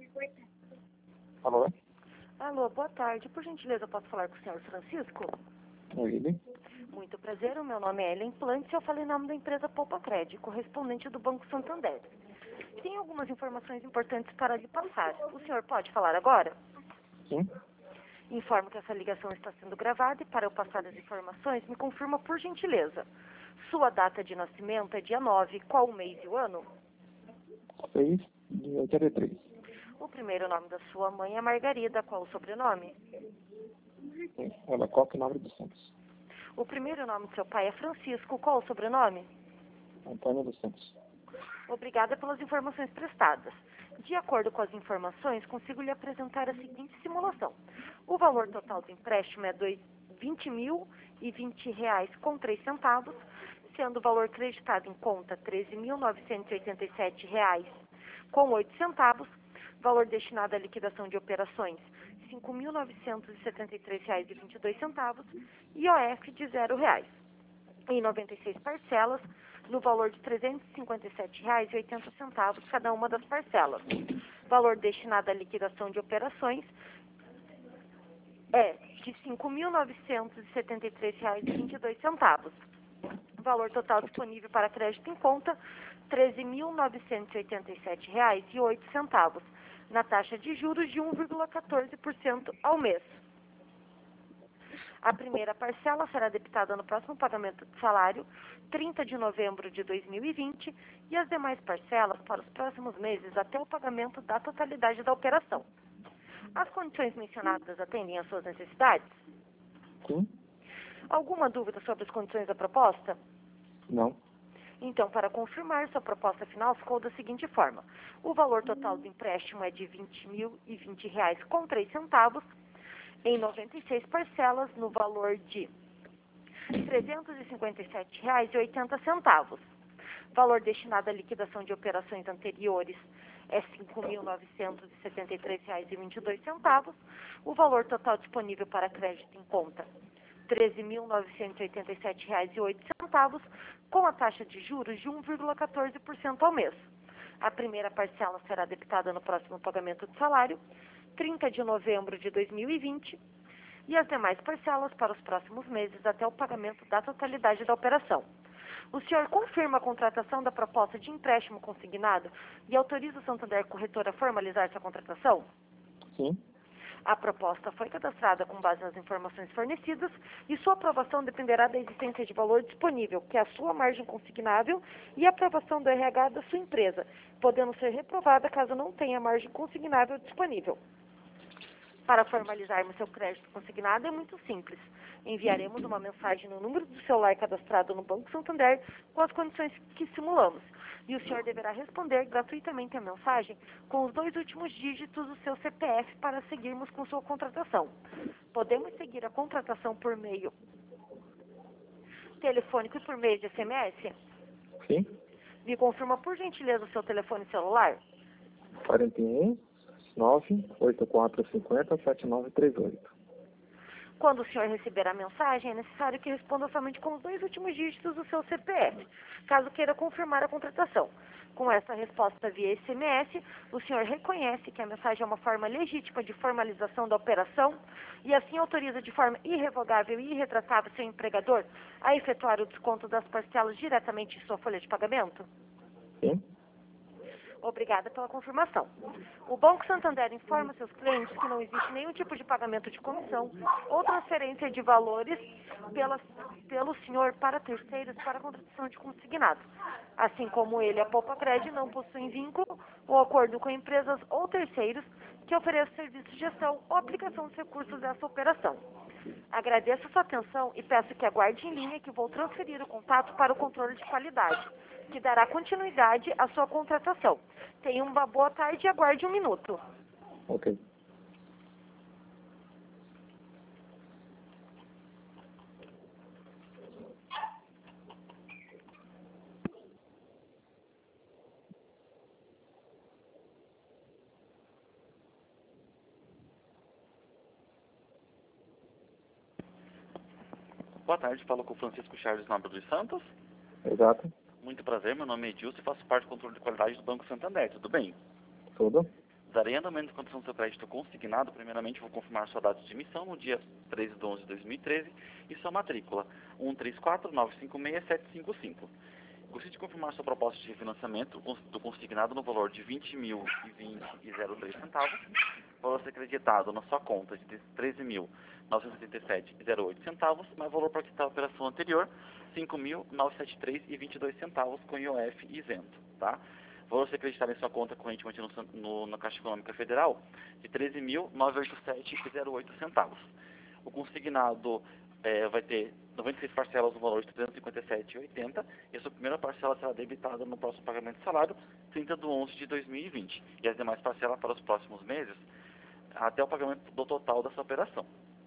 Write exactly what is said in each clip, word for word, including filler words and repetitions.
Alô? Alô, boa tarde. Por gentileza, posso falar com o senhor Francisco? Ele? Muito prazer, o meu nome é Ellen Plant e eu falei em nome da empresa Poupa Crédito, correspondente do Banco Santander. Tem algumas informações importantes para lhe passar. O senhor pode falar agora? Sim. Informo que essa ligação está sendo gravada e para eu passar as informações, me confirma por gentileza. Sua data de nascimento é dia nove, qual o mês e o ano? seis de oitenta e três. O primeiro nome da sua mãe é Margarida, qual o sobrenome? Ela Coque Nobre dos Santos. O primeiro nome do seu pai é Francisco, qual o sobrenome? Antônio dos Santos. Obrigada pelas informações prestadas. De acordo com as informações, consigo lhe apresentar a seguinte simulação. O valor total do empréstimo é vinte mil e vinte reais com três centavos, sendo o valor creditado em conta treze mil novecentos e oitenta e sete reais com oito centavos, valor destinado à liquidação de operações cinco mil novecentos e setenta e três reais e vinte e dois centavos e I O F de zero reais. Em noventa e seis parcelas, no valor de trezentos e cinquenta e sete reais e oitenta centavos cada uma das parcelas. Valor destinado à liquidação de operações é de cinco mil novecentos e setenta e três reais e vinte e dois centavos. Valor total disponível para crédito em conta, treze mil novecentos e oitenta e sete reais e oito centavos, na taxa de juros de um vírgula quatorze por cento ao mês. A primeira parcela será debitada no próximo pagamento de salário, trinta de novembro de dois mil e vinte, e as demais parcelas para os próximos meses até o pagamento da totalidade da operação. As condições mencionadas atendem às suas necessidades? Sim. Alguma dúvida sobre as condições da proposta? Não. Então, para confirmar, sua proposta final ficou da seguinte forma. O valor total do empréstimo é de vinte mil e vinte reais com três centavos, em noventa e seis parcelas, no valor de trezentos e cinquenta e sete reais e oitenta centavos. Valor destinado à liquidação de operações anteriores é cinco mil novecentos e setenta e três reais e vinte e dois centavos. O valor total disponível para crédito em conta, treze mil novecentos e oitenta e sete reais e oito centavos, com a taxa de juros de um vírgula quatorze por cento ao mês. A primeira parcela será debitada no próximo pagamento de salário, trinta de novembro de dois mil e vinte, e as demais parcelas para os próximos meses até o pagamento da totalidade da operação. O senhor confirma a contratação da proposta de empréstimo consignado e autoriza o Santander Corretora a formalizar essa contratação? Sim. A proposta foi cadastrada com base nas informações fornecidas e sua aprovação dependerá da existência de valor disponível, que é a sua margem consignável, e a aprovação do R H da sua empresa, podendo ser reprovada caso não tenha margem consignável disponível. Para formalizarmos seu crédito consignado é muito simples. Enviaremos uma mensagem no número do celular cadastrado no Banco Santander com as condições que simulamos. E o senhor deverá responder gratuitamente a mensagem com os dois últimos dígitos do seu C P F para seguirmos com sua contratação. Podemos seguir a contratação por meio telefônico e por meio de S M S? Sim. Me confirma por gentileza o seu telefone celular? quarenta e um, nove, oitenta e quatro, cinquenta, setenta e nove trinta e oito. Quando o senhor receber a mensagem, é necessário que responda somente com os dois últimos dígitos do seu C P F, caso queira confirmar a contratação. Com essa resposta via S M S, o senhor reconhece que a mensagem é uma forma legítima de formalização da operação e assim autoriza de forma irrevogável e irretratável seu empregador a efetuar o desconto das parcelas diretamente em sua folha de pagamento? Sim. Obrigada pela confirmação. O Banco Santander informa seus clientes que não existe nenhum tipo de pagamento de comissão ou transferência de valores pela, pelo senhor para terceiros para a contratação de consignado. Assim como ele, a Poupa Crédito não possui vínculo ou acordo com empresas ou terceiros que ofereçam serviço de gestão ou aplicação de recursos dessa operação. Agradeço a sua atenção e peço que aguarde em linha que vou transferir o contato para o controle de qualidade, que dará continuidade à sua contratação. Tenha uma boa tarde e aguarde um minuto. Ok. Boa tarde, falo com o Francisco Charles Nobre dos Santos. Exato. Muito prazer, meu nome é Edilson e faço parte do controle de qualidade do Banco Santander, tudo bem? Tudo. Darei andamento de condição do seu crédito consignado. Primeiramente, vou confirmar sua data de emissão no dia treze de onze de dois mil e treze e sua matrícula um três quatro nove cinco seis sete cinco cinco. Gostaria de confirmar sua proposta de refinanciamento do consignado no valor de vinte mil e vinte e zero três centavos, valor a ser acreditado na sua conta de treze mil novecentos e oitenta e sete e zero oito centavos, mais valor para quitar a operação anterior, cinco mil novecentos e setenta e três e vinte e dois centavos com I O F isento, tá? Valor a ser acreditado em sua conta corrente mantida no, no, na Caixa Econômica Federal de treze mil novecentos e oitenta e sete e zero oito centavos. O consignado é, vai ter noventa e seis parcelas no valor de trezentos e cinquenta e sete reais e oitenta centavos e a sua primeira parcela será debitada no próximo pagamento de salário, trinta de onze de dois mil e vinte, e as demais parcelas para os próximos meses até o pagamento do total dessa operação.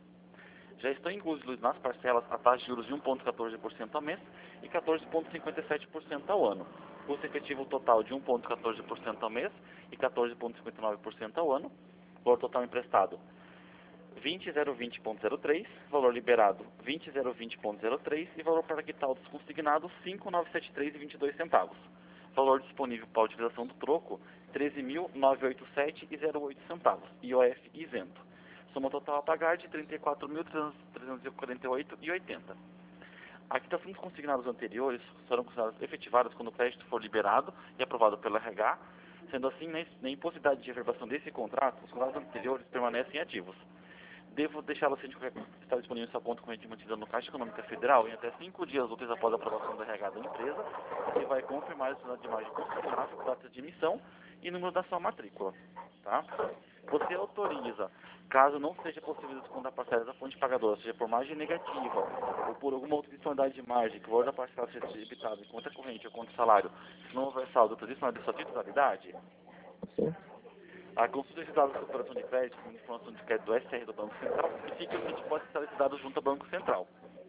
Já estão incluídos nas parcelas a taxa de juros de um vírgula quatorze por cento ao mês e quatorze vírgula cinquenta e sete por cento ao ano. Custo efetivo total de um vírgula quatorze por cento ao mês e quatorze vírgula cinquenta e nove por cento ao ano. Valor total emprestado vinte mil e vinte ponto zero três, valor liberado vinte mil e vinte ponto zero três e valor para quitar dos consignados cinco mil novecentos e setenta e três reais e vinte e dois centavos. Valor disponível para a utilização do troco treze mil novecentos e oitenta e sete reais e zero oito centavos, I O F isento. Soma total a pagar de trinta e quatro mil trezentos e quarenta e oito reais e oitenta centavos. A quitação dos consignados anteriores serão consideradas efetivadas quando o crédito for liberado e aprovado pelo R H. Sendo assim, na impossibilidade de reverbação desse contrato, os contratos anteriores permanecem ativos. Devo deixá-lo ciente de que está disponível em sua conta corrente mantida no Caixa Econômica Federal em até cinco dias úteis após a aprovação do R H da empresa, que vai confirmar a necessidade de imagem consignável, data de emissão e número da sua matrícula. Tá? Você autoriza, caso não seja possível descontar a parcela da fonte pagadora, seja por margem negativa ou por alguma outra disponibilidade de margem, que o valor da parcela seja debitado em conta corrente ou conta salário, se não houver saldo tradicional de sua titularidade, Sim. a consulta de dados da operação de crédito com informação de crédito do S R do Banco Central significa que o cliente pode ser dado junto ao Banco Central.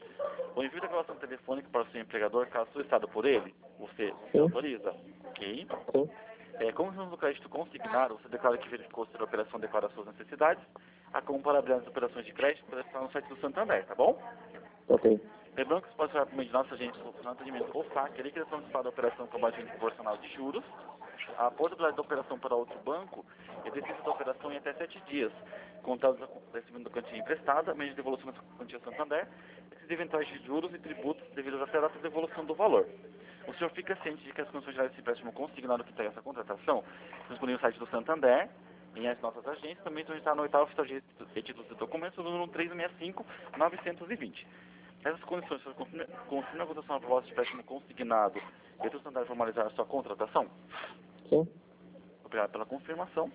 O envio da gravação telefônica para o seu empregador, caso solicitado por ele, você, você autoriza? Ok. Sim. É, como estamos no crédito consignado, você declara que verificou se a operação declara suas necessidades. A comparabilidade das operações de crédito pode estar no site do Santander, tá bom? Ok. Lembrando que você pode falar por meio de nosso agente de atendimento ou S A C, a liquidação antecipada da operação com base em proporcional de juros, a possibilidade da operação para outro banco e a descrição da operação em até sete dias, contados a recebimento da quantia emprestada, mediante devolução da quantia Santander, esses eventuais de juros e tributos devidos até a data de devolução do valor. O senhor fica ciente de que as condições gerais desse empréstimo consignado que tem essa contratação estão disponíveis no site do Santander, em as nossas agências, também estão está no oitavo oficial de títulos de documentos, no número três seis cinco nove dois zero. Essas condições, o senhor confirma, confirma a votação da proposta de empréstimo consignado e o Santander formalizar a sua contratação? Sim. Obrigado pela confirmação.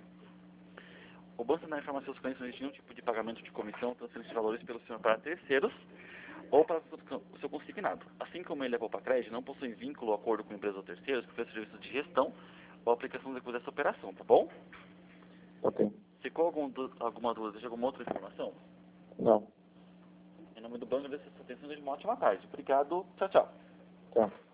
O Banco Santander informa seus clientes não existe nenhum tipo de pagamento de comissão, transferência de valores pelo senhor para terceiros ou para o seu consignado. Assim como ele é poupa crédito, não possui vínculo ou acordo com empresas ou terceiros que ofereçam serviços de gestão ou aplicação executiva dessa operação, tá bom? Ok. Ficou algum, alguma dúvida? Deseja alguma outra informação? Não. Em nome do banco, agradeço a sua atenção e desejo uma ótima tarde. Obrigado. Tchau, tchau. Tchau.